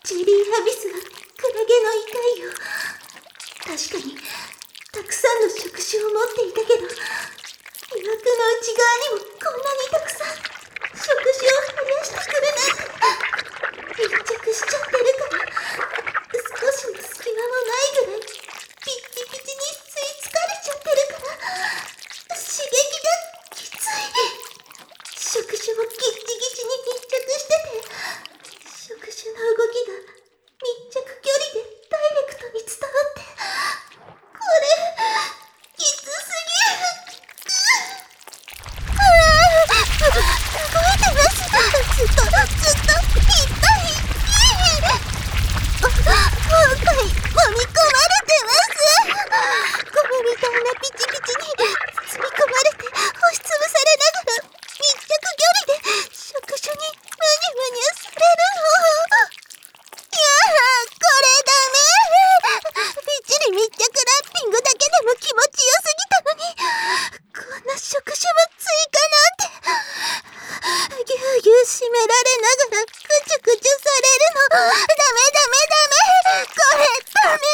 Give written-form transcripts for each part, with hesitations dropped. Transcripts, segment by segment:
ジェリーアビスはクラゲの遺体よ。確かにたくさんの触手を持っていたけど、疑惑の内側にもこんなにたくさん触手を増やしてくるなんて。密着しちゃってるから少しの隙間もないぐらいピッチピチに吸い付かれちゃってるから、刺激がきつい。触手をギッチギチに密着してて、触手の動きが密着距離でダイレクトに伝わって、これきつすぎる。動いてます。ずっといっぱい今回飲み込まれてます。ゴムみたいなピチピチに包み込まれて押しつぶされながら密着距離で触手にムニュムニュされるの。いやこれダメ。びっちり密着ラッピングだけでも気持ちよすぎたのに、こんな触手も追加なんて。ぎゅうぎゅう締められながらクチュクチュされるの。ダメダメダメ。これダメ。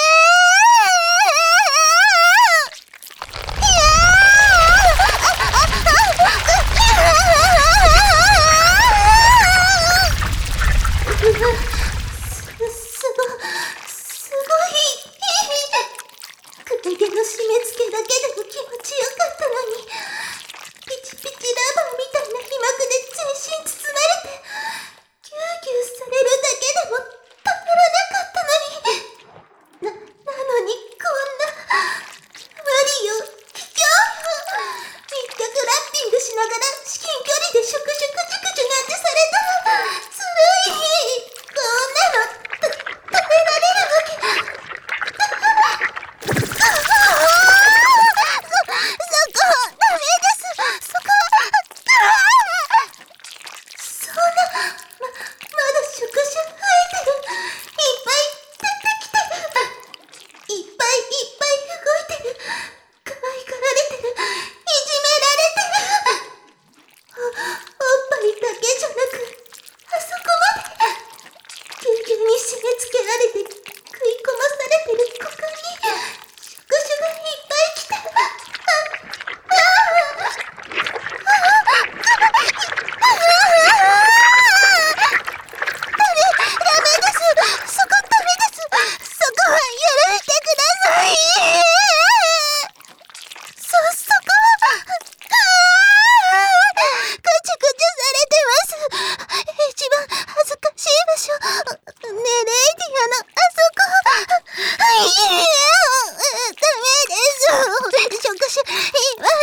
すごいクラゲの締め付けだけでも気持ちよかったのに、ピチピチラバーみたいな皮膜で全身包まれてギューギューされるだけでもたまらなかったのに、なのにこんな無理よ、卑怯よ。密着ラッピングしながら至近距離で触手クチュクチュなんてされたらずるい。こんなの食べられるわけ。そこダメです。そこそんなまだ触手増えてる。いっぱい出てきてる。いっぱい動いてる。可愛がられてる。いじめられてる。おっぱいだけじゃなくあそこまでぎゅうぎゅうに締め付けられて食い込まされてる股間に触手がいっぱい来てる。ダメです。そこダメです。そこは許してください。そこぐちゅぐちゅされてます。一番恥ずかしい場所。ねえレイディアのあそこ。ダメです。触手いっぱ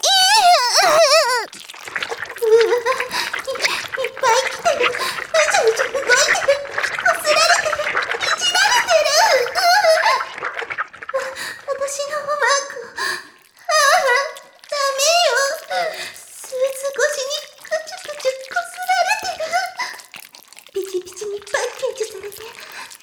いっぱい来てる。うじうじ動いてる。こすられてる。いじられてる。私のマークを。ダメよ。スーツ越しにクチュクチュこすられてる。ピチピチにパッケージされて